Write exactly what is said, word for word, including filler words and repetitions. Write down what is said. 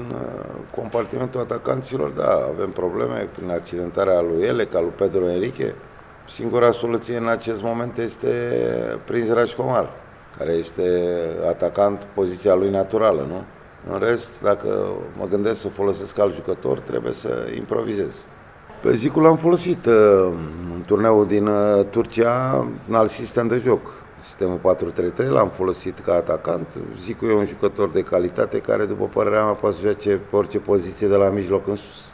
în compartimentul atacanților, da, avem probleme prin accidentarea lui Ele, ca lui Pedro Enrique. Singura soluție în acest moment este Prinț Rajkumar, care este atacant poziția lui naturală, nu? În rest, dacă mă gândesc să folosesc alt jucător, trebuie să improvizez. Pe Zicu l-am folosit în turneul din Turcia, în alt sistem de joc. Sistemul patru trei trei l-am folosit ca atacant. Zicu e un jucător de calitate care, după părerea mea, poate să joace pe orice poziție de la mijloc în sus.